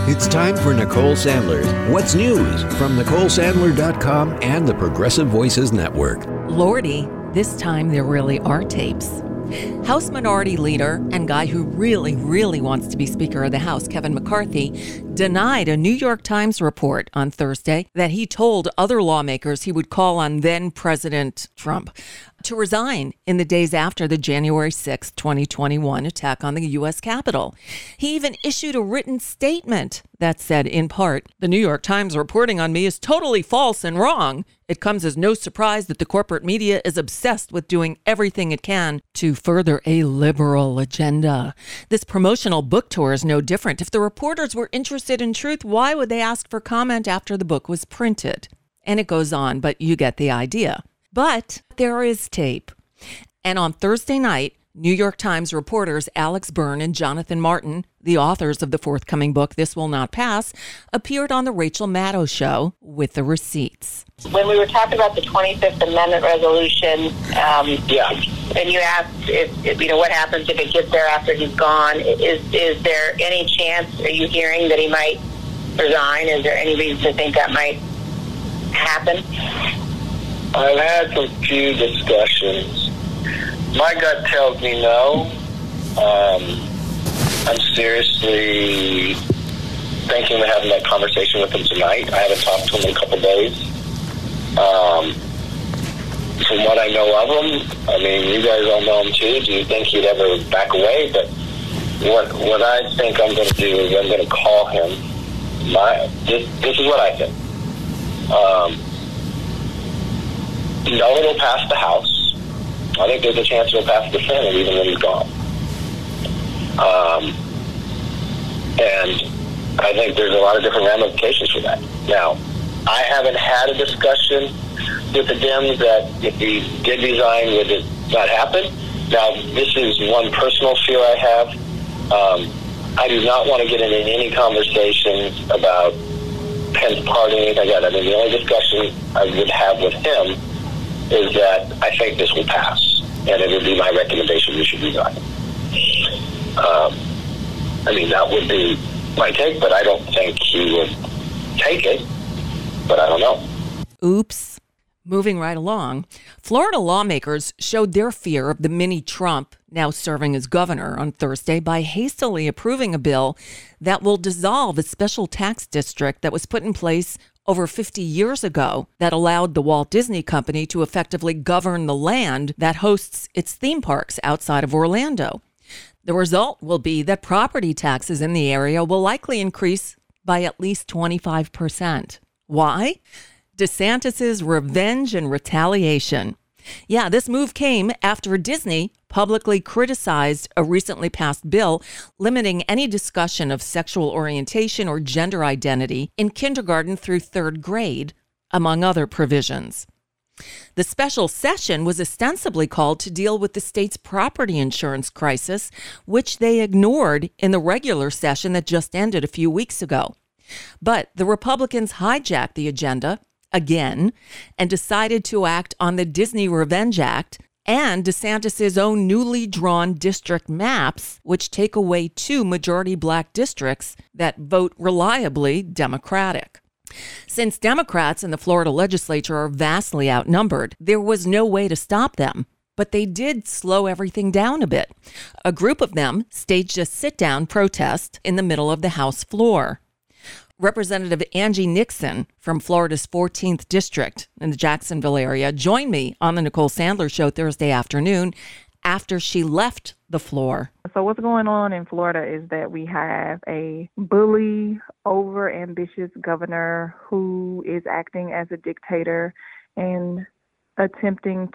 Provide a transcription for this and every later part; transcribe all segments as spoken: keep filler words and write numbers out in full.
It's time for Nicole Sandler's What's News from Nicole Sandler dot com and the Progressive Voices Network. Lordy, this time there really are tapes. House Minority Leader and guy who really, really wants to be Speaker of the House, Kevin McCarthy, denied a New York Times report on Thursday that he told other lawmakers he would call on then-President Trump to resign in the days after the January sixth, twenty twenty-one attack on the U S Capitol. He even issued a written statement that said, in part, "The New York Times reporting on me is totally false and wrong. It comes as no surprise that the corporate media is obsessed with doing everything it can to further a liberal agenda. This promotional book tour is no different. If the reporters were interested in truth, why would they ask for comment after the book was printed?" And it goes on, but you get the idea. But there is tape. And on Thursday night, New York Times reporters Alex Byrne and Jonathan Martin, the authors of the forthcoming book, This Will Not Pass, appeared on the Rachel Maddow Show with the receipts. When we were talking about the twenty-fifth Amendment resolution, um, yeah. and you asked if, if, you know, what happens if it gets there after he's gone, is is there any chance, are you hearing that he might resign? Is there any reason to think that might happen? I've had some few discussions. My gut tells me no. Um, I'm seriously thinking of having that conversation with him tonight. I haven't talked to him in a couple days. Um, from what I know of him, I mean, you guys all know him too. Do you think he'd ever back away? But what what I think I'm going to do is I'm going to call him. My this, this is what I think. Um, no, it'll pass the House. I think there's a chance it'll pass the Senate even when he's gone. Um, and I think there's a lot of different ramifications for that. Now, I haven't had a discussion with the Dems that if he did resign, would it not happen? Now, this is one personal fear I have. Um, I do not want to get into any conversations about Pence party or anything like that. I mean, the only discussion I would have with him is that I think this will pass, and it would be my recommendation we should resign. Um, I mean, that would be my take, but I don't think he would take it, but I don't know. Oops. Moving right along, Florida lawmakers showed their fear of the mini Trump, now serving as governor, on Thursday by hastily approving a bill that will dissolve a special tax district that was put in place over fifty years ago that allowed the Walt Disney Company to effectively govern the land that hosts its theme parks outside of Orlando. The result will be that property taxes in the area will likely increase by at least twenty-five percent. Why? DeSantis's revenge and retaliation. Yeah, this move came after Disney publicly criticized a recently passed bill limiting any discussion of sexual orientation or gender identity in kindergarten through third grade, among other provisions. The special session was ostensibly called to deal with the state's property insurance crisis, which they ignored in the regular session that just ended a few weeks ago. But the Republicans hijacked the agenda again and decided to act on the Disney Revenge Act and DeSantis's own newly drawn district maps, which take away two majority black districts that vote reliably Democratic. Since Democrats in the Florida legislature are vastly outnumbered, there was no way to stop them. But they did slow everything down a bit. A group of them staged a sit-down protest in the middle of the House floor. Representative Angie Nixon from Florida's fourteenth District in the Jacksonville area joined me on the Nicole Sandler Show Thursday afternoon after she left the floor. So what's going on in Florida is that we have a bully, over-ambitious governor who is acting as a dictator and attempting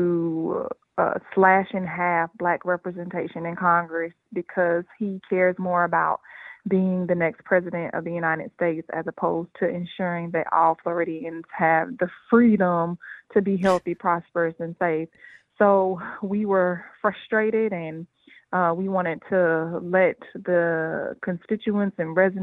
to uh, slash in half black representation in Congress because he cares more about being the next president of the United States as opposed to ensuring that all Floridians have the freedom to be healthy, prosperous, and safe. So we were frustrated and uh, we wanted to let the constituents and residents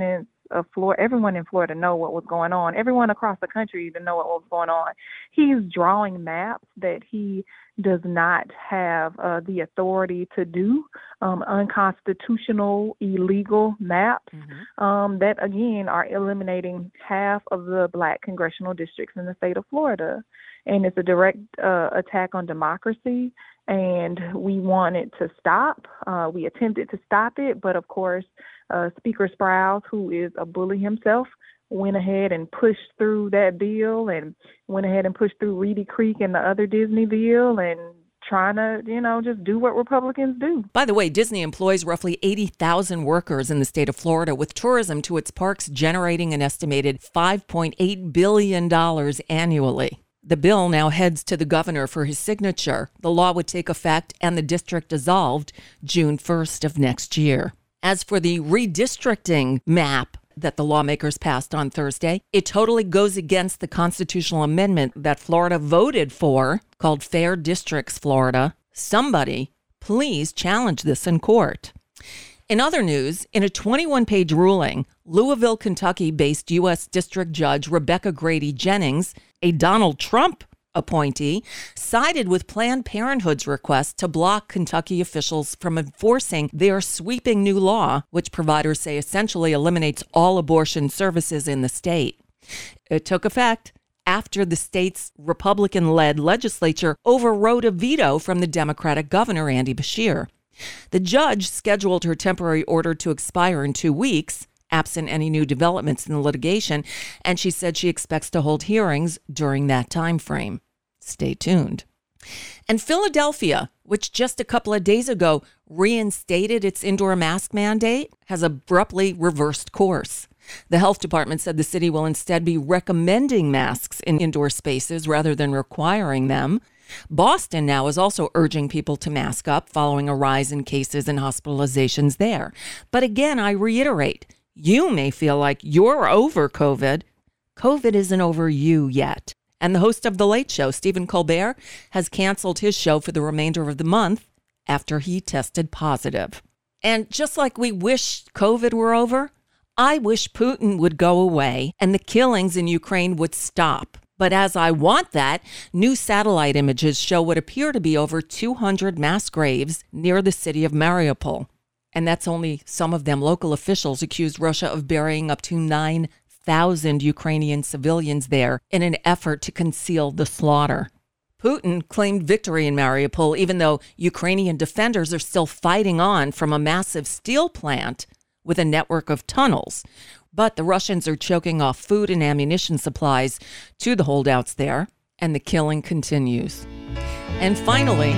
of Florida, everyone in Florida know what was going on. Everyone across the country even know what was going on. He's drawing maps that he does not have uh, the authority to do, um, unconstitutional, illegal maps mm-hmm. um, that, again, are eliminating half of the black congressional districts in the state of Florida. And it's a direct uh, attack on democracy, and we want it to stop. Uh, we attempted to stop it, but, of course, uh, Speaker Sprowls, who is a bully himself, went ahead and pushed through that bill and went ahead and pushed through Reedy Creek and the other Disney bill and trying to, you know, just do what Republicans do. By the way, Disney employs roughly eighty thousand workers in the state of Florida, with tourism to its parks generating an estimated five point eight billion dollars annually. The bill now heads to the governor for his signature. The law would take effect and the district dissolved June first of next year. As for the redistricting map that the lawmakers passed on Thursday, it totally goes against the constitutional amendment that Florida voted for, called Fair Districts Florida. Somebody, please challenge this in court. In other news, in a twenty-one page ruling, Louisville, Kentucky-based U S District Judge Rebecca Grady Jennings, a Donald Trump appointee, sided with Planned Parenthood's request to block Kentucky officials from enforcing their sweeping new law, which providers say essentially eliminates all abortion services in the state. It took effect after the state's Republican-led legislature overrode a veto from the Democratic governor, Andy Beshear. The judge scheduled her temporary order to expire in two weeks, absent any new developments in the litigation, and she said she expects to hold hearings during that time frame. Stay tuned. And Philadelphia, which just a couple of days ago reinstated its indoor mask mandate, has abruptly reversed course. The health department said the city will instead be recommending masks in indoor spaces rather than requiring them. Boston now is also urging people to mask up following a rise in cases and hospitalizations there. But again, I reiterate, you may feel like you're over COVID. COVID isn't over you yet. And the host of The Late Show, Stephen Colbert, has canceled his show for the remainder of the month after he tested positive. And just like we wish COVID were over, I wish Putin would go away and the killings in Ukraine would stop. But as I want that, new satellite images show what appear to be over two hundred mass graves near the city of Mariupol. And that's only some of them. Local officials accused Russia of burying up to nine thousand Ukrainian civilians there in an effort to conceal the slaughter. Putin claimed victory in Mariupol, even though Ukrainian defenders are still fighting on from a massive steel plant with a network of tunnels. But the Russians are choking off food and ammunition supplies to the holdouts there, and the killing continues. And finally,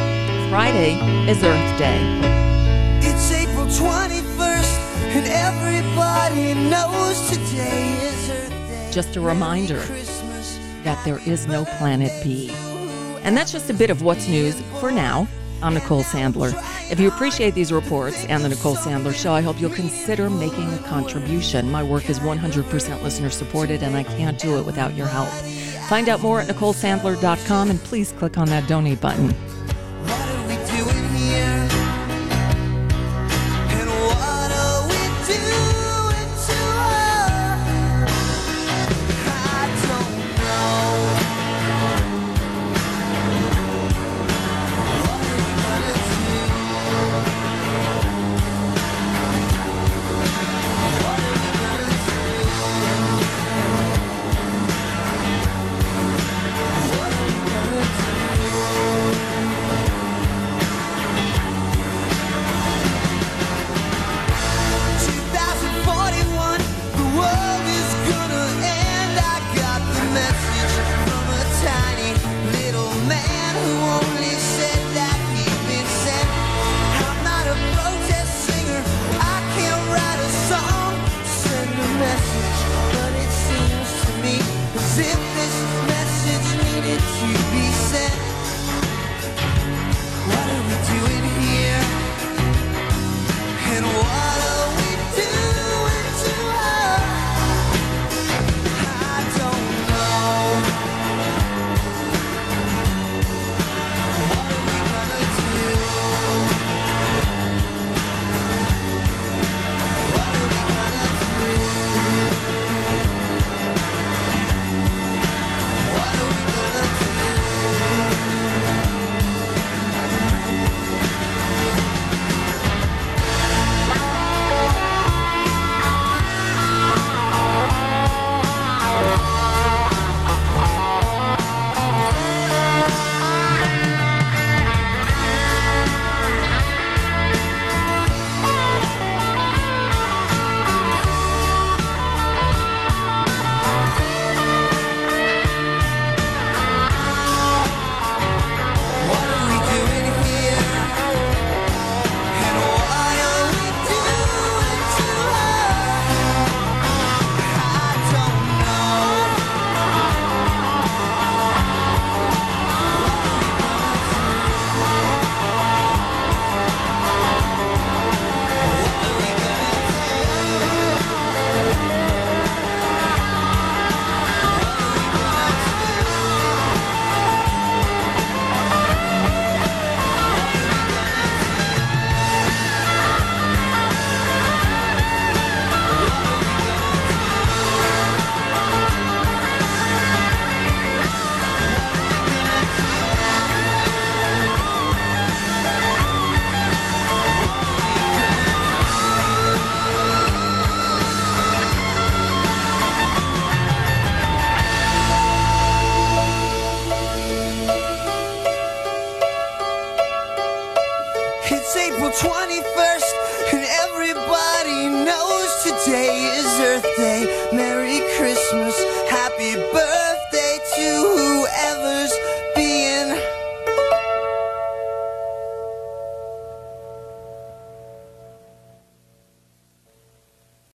Friday is Earth Day. It's April twenty-first, and everybody knows today is Earth Day. Just a reminder that there is no Planet B. And that's just a bit of what's news for now. I'm Nicole Sandler. If you appreciate these reports and the Nicole Sandler Show, I hope you'll consider making a contribution. My work is one hundred percent listener supported, and I can't do it without your help. Find out more at nicole sandler dot com, and please click on that donate button. What are we doing here? And what are we doing to her? I don't know. April twenty-first, and everybody knows today is Earth Day. Merry Christmas